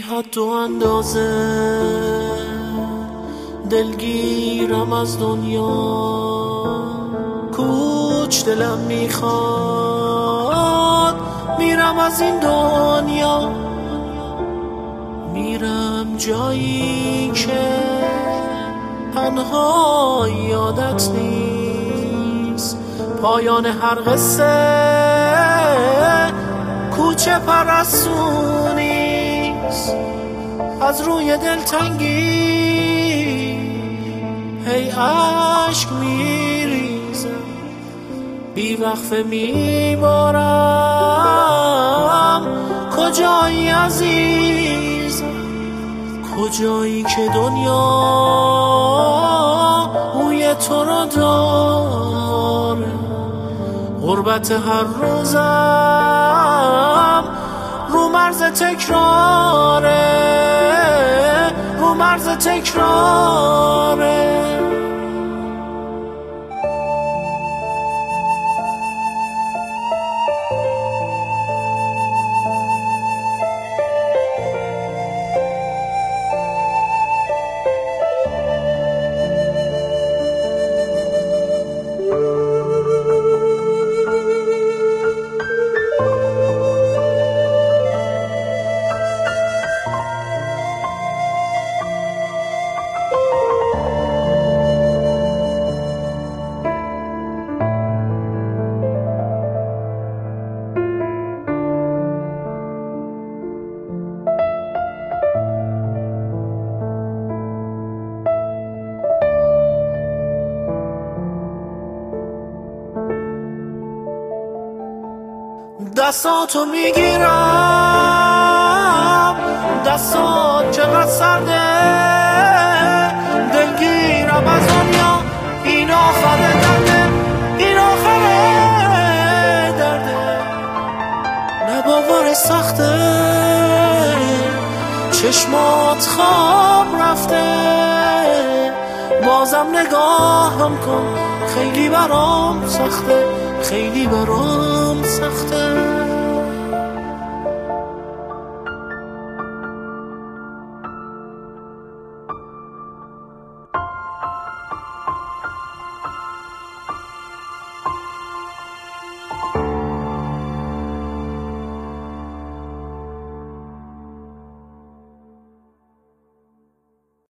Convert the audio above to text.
حد و اندازه دلگیرم از دنیا، کوچ دلم میخواد میرم از این دنیا، میرم جایی که تنها یادت نیست، پایان هر قصه کوچه پرستونیست، از روی دلتنگی هی عشق میریزم، بیوقفه میبارم کجایی عزیزم، کجایی که دنیا بوی تو رو داره، غربت هر روزم رو مرز تکراره، رو مرز تکراره. دستاتو میگیرم، دستات چقدر سرده، دلگیرم از دنیا، این آخر درده، این آخر درده، نه باور سخته، چشمات خواب رفته، بازم نگاهم کن، خیلی برام سخته، خیلی برام سخته.